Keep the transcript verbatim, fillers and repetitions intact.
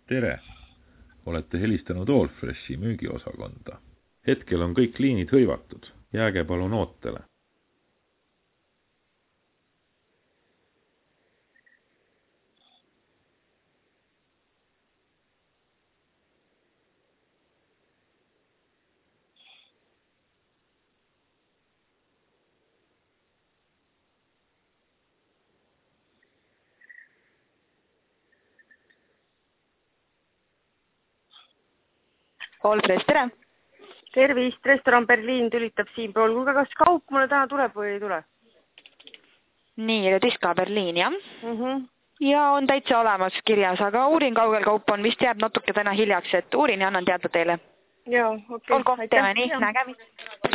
Tere! Olete helistanud Allfreshi müügiosakonda. Hetkel on kõik liinid hõivatud. Jääge palun ootele. Allfresh, tere! Tervist, restoran Berliin tülitab siin pool. Kuulge, kas kaup mulle täna tuleb või ei tule? Nii, Rediska Berliin, jah? Mm -hmm. Ja on täitsa olemas kirjas, aga uurin kaugel kaup on, vist jääb natuke täna hiljaks, et uurin ja annan teada teile. Joo, okei. Okay. Olgu, teeme nii, nägemist.